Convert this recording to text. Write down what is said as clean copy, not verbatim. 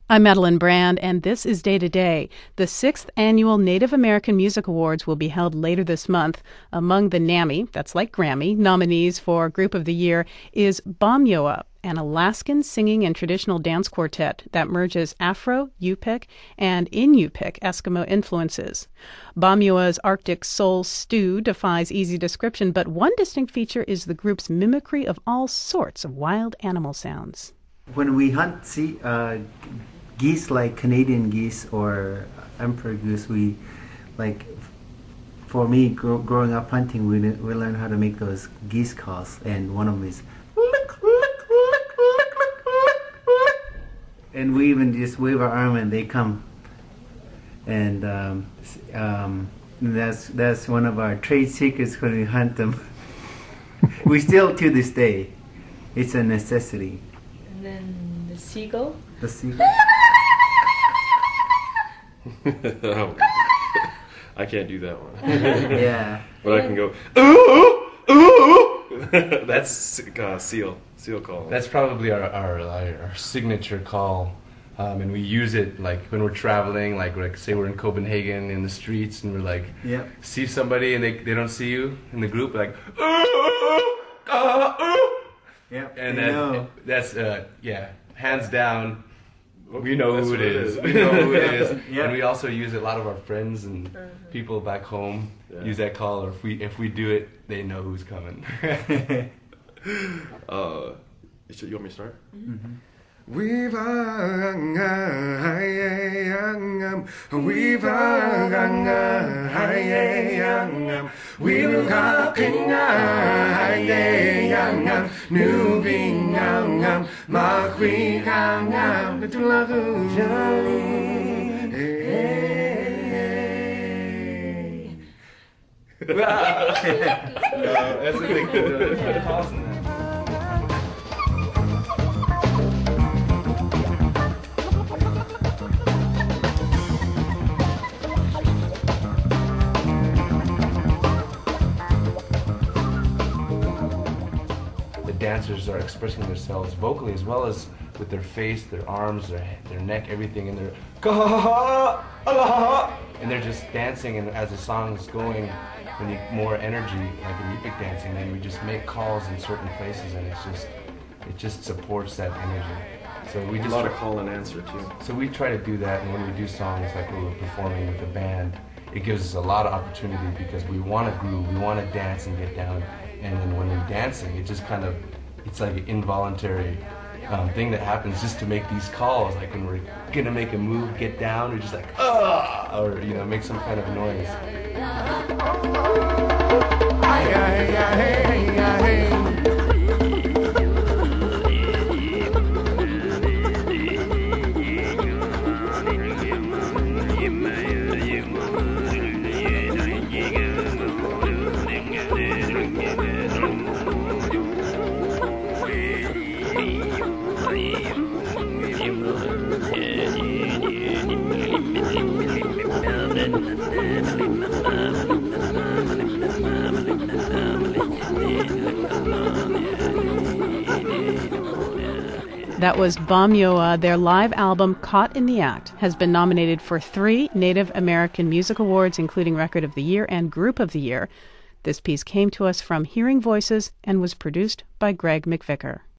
I'm Madeline Brand, and this is Day to Day. The 6th Annual Native American Music Awards will be held later this month. Among the NAMI, that's like Grammy, nominees for Group of the Year is Bamyoa, an Alaskan singing and traditional dance quartet that merges Afro, Yupik, and Inupiaq Eskimo influences. Bamyoa's Arctic soul stew defies easy description, but one distinct feature is the group's mimicry of all sorts of wild animal sounds. When we hunt geese like Canadian geese or emperor goose, we for me growing up hunting, we learned how to make those geese calls, and one of them is lick, lick, lick, lick, lick, lick, lick. And we even just wave our arm and they come, and that's one of our trade secrets when we hunt them. We still, to this day, it's a necessity. And then the seagull? The seagull? I can't do that one. Yeah. But I can go, ooh, ooh. That's seal call. That's probably our signature call. And we use it like when we're traveling, like say we're in Copenhagen in the streets and we're like, yep. See somebody and they don't see you in the group, like, ooh. Yep. And that's hands down. We know who it is. We know who it is. Yep. And we also use it. A lot of our friends and people back home use that call. Or if we do it, they know who's coming. You want me to start? Mm-hmm. That's a big dancers are expressing themselves vocally as well as with their face, their arms, their neck, everything, and they're just dancing. And as the song is going, we need more energy, like in Yupik dancing. Then we just make calls in certain places, and it just supports that energy. So we just a lot of call and answer too. So we try to do that, and when we do songs like when we're performing with a band, it gives us a lot of opportunity because we want to groove, we want to dance and get down. And then when we're dancing, it just it's like an involuntary thing that happens just to make these calls. Like when we're gonna make a move, get down, we're just like, or make some kind of noise. That was Bamyoa. Their live album, Caught in the Act, has been nominated for 3 Native American Music Awards, including Record of the Year and Group of the Year. This piece came to us from Hearing Voices and was produced by Greg McVicker.